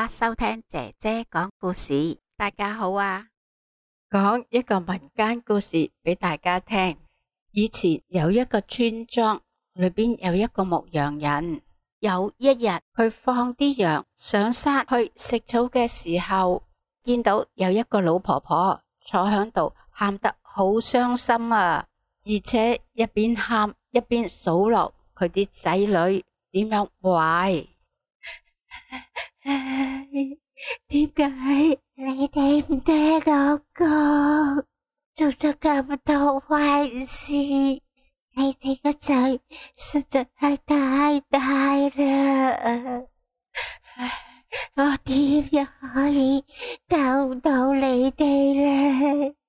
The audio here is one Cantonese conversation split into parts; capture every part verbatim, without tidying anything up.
家收聽姐姐講故事。大家好啊， 講一個民間故事俾大家聽。以前有一個村莊，裏邊有一個牧羊人。有一日，佢放啲羊上山去食草嘅時候，見到有一個老婆婆坐響度，喊得好傷心啊！而且一邊喊一邊數落佢啲仔女點樣壞。 點解你哋唔聽我講，做咗咁多壞事？你哋個仔實在係太大啦！我點樣可以救到你哋呢？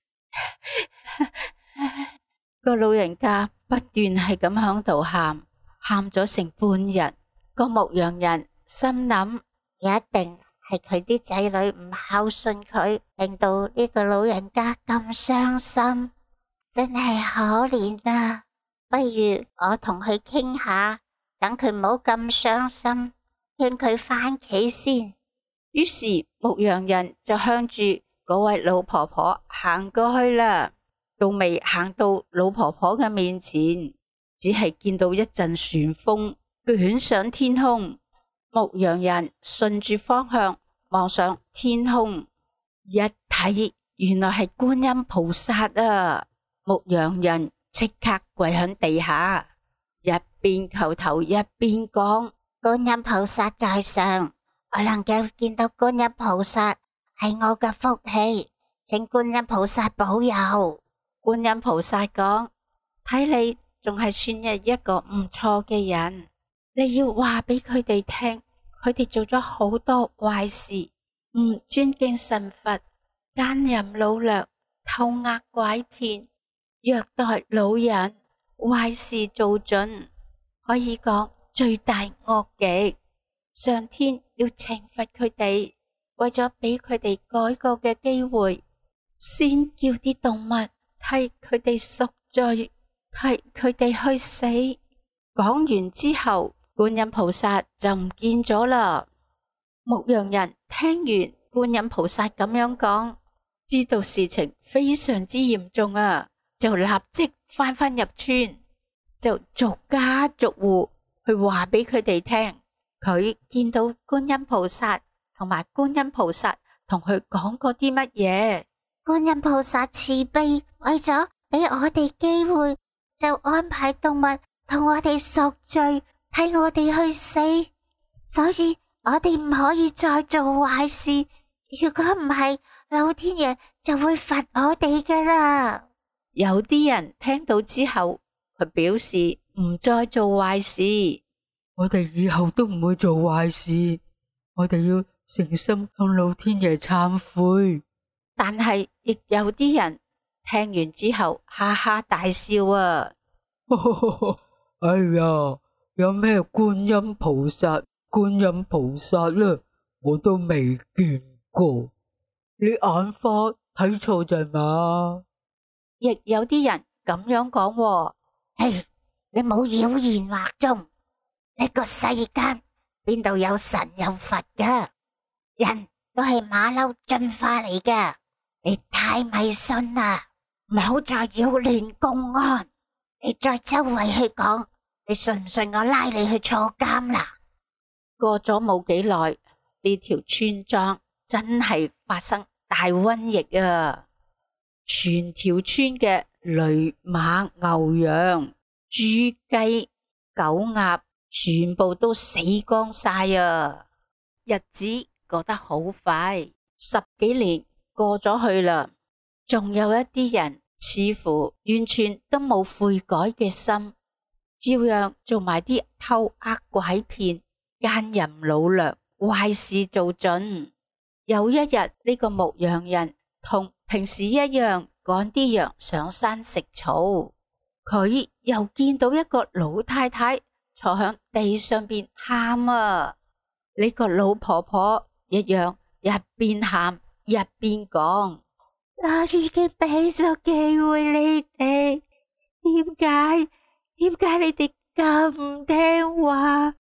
個老人家不斷係咁響度喊，喊咗成半日。個牧羊人心諗， 一定係佢啲仔女唔孝順佢，令到呢個老人家咁傷心，真係可憐啊！不如我同佢傾下，等佢唔好咁傷心，勸佢返屋企先。 於是牧羊人就向住嗰位老婆婆行過去啦。到未行到老婆婆嘅面前，只係見到一陣旋風捲上天空。牧羊人順住方向望上天空，一睇原來係觀音菩薩啊！牧羊人即刻跪響地下，一邊叩頭一邊講： 觀音菩薩在上，我能夠見到觀音菩薩係我嘅福氣，請觀音菩薩保佑。 觀音菩薩講：睇你仲係算係一個唔錯嘅人，你要話俾佢哋聽，佢哋做咗好多壞事，唔尊敬神佛，奸淫擄掠，偷呃拐騙，虐待老人，壞事做盡，可以講罪大惡極。上天要懲罰佢哋，為咗俾佢哋改過嘅機會，先叫啲動物替佢哋贖罪，替佢哋去死。講完之後，觀音菩薩就唔見咗啦。牧羊人聽完觀音菩薩咁樣講，知道事情非常之嚴重啊，就立即翻返入村，就逐家逐戶去話俾佢哋聽，佢見到觀音菩薩，同埋觀音菩薩同佢講過啲乜嘢。 觀音菩薩慈悲，為咗俾我哋機會，就安排動物同我哋贖罪，替我哋去死，所以我哋唔可以再做壞事。如果唔係，老天爺就會罰我哋噶啦。 有啲人聽到之後，佢表示唔再做壞事。 我哋以後都唔會做壞事，我哋要誠心向老天爺懺悔。 但係亦有啲人聽完之後哈哈大笑啊！ 哎呀，有咩觀音菩薩、觀音菩薩呢？我都未見過，你眼花睇錯咋嘛？ 亦有啲人咁樣講喎， 嘿，你冇妖言惑眾，呢個世間邊度有神有佛噶？人都係馬騮進化嚟噶。你太迷信啦，唔好再擾亂公安。你再周圍去講，你信唔信我拉你去坐監啦？ 過咗冇幾耐，呢條村莊真係發生大瘟疫啊！全條村嘅驢馬牛羊、豬雞狗鴨全部都死光晒啊！日子過得好快，十幾年過咗去啦，仲有一啲人似乎完全都冇悔改嘅心，照樣做埋啲偷呃拐騙、奸淫擄掠、壞事做盡。有一日，呢個牧羊人同平時一樣趕啲羊上山食草，佢又見到一個老太太坐響地上邊喊啊！呢個老婆婆一樣一邊喊一邊講： 我已經俾咗機會你哋，點解點解你哋咁唔聽話，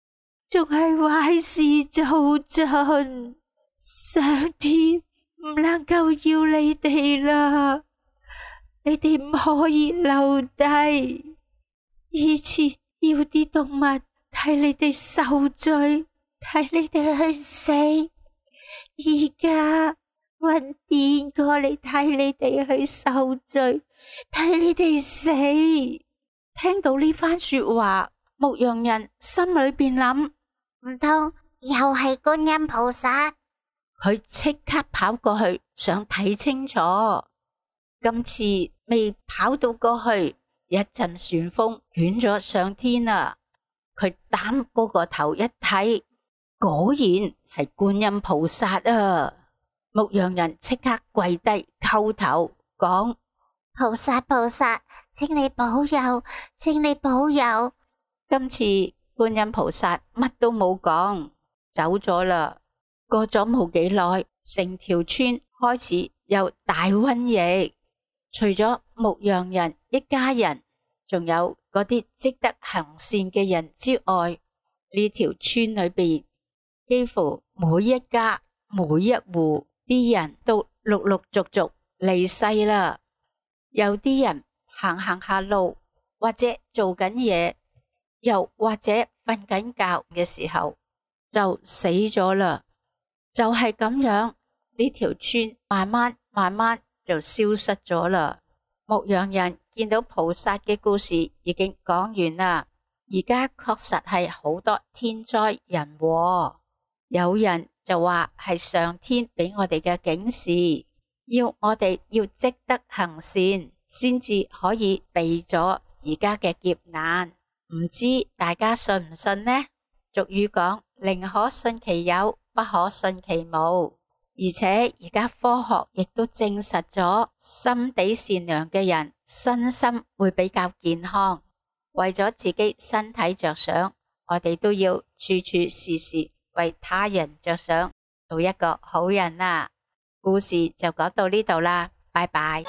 仲係壞事做盡。上天唔能夠要你哋啦，你哋唔可以留低。以前要啲動物睇你哋受罪，睇你哋去死，而家揾邊個嚟睇你哋去受罪，睇你哋死。聽到呢番說話，牧羊人心裏邊諗， 唔通又係觀音菩薩？ 佢即刻跑過去想睇清楚。今次未跑到過去，一陣旋風捲咗上天啦。佢擔高個頭一睇，果然係觀音菩薩啊！牧羊人即刻跪低叩頭講： 菩薩菩薩，請你保佑，請你保佑。 今次觀音菩薩乜都冇講，走咗啦。過咗冇幾耐，成條村開始有大瘟疫，除咗牧羊人一家人，仲有嗰啲積德行善嘅人之外，呢條村裏邊幾乎每一家每一戶啲人都陸陸續續離世啦。有啲人行行下路，或者做緊嘢，又或者瞓緊覺嘅時候就死咗啦。就係咁樣，呢條村慢慢慢慢就消失咗啦。牧羊人見到菩薩嘅故事已經講完啦，而家確實係好多天災人禍，有人就話係上天俾我哋嘅警示，要我哋要積德行善，先至可以避咗而家嘅劫難。唔知大家信唔信呢？俗語講，寧可信其有，不可信其無。而且而家科學亦都證實咗，心地善良嘅人身心會比較健康。為咗自己身體着想，我哋都要處處事事為他人着想，做一個好人啊！故事就講到呢度啦，拜拜。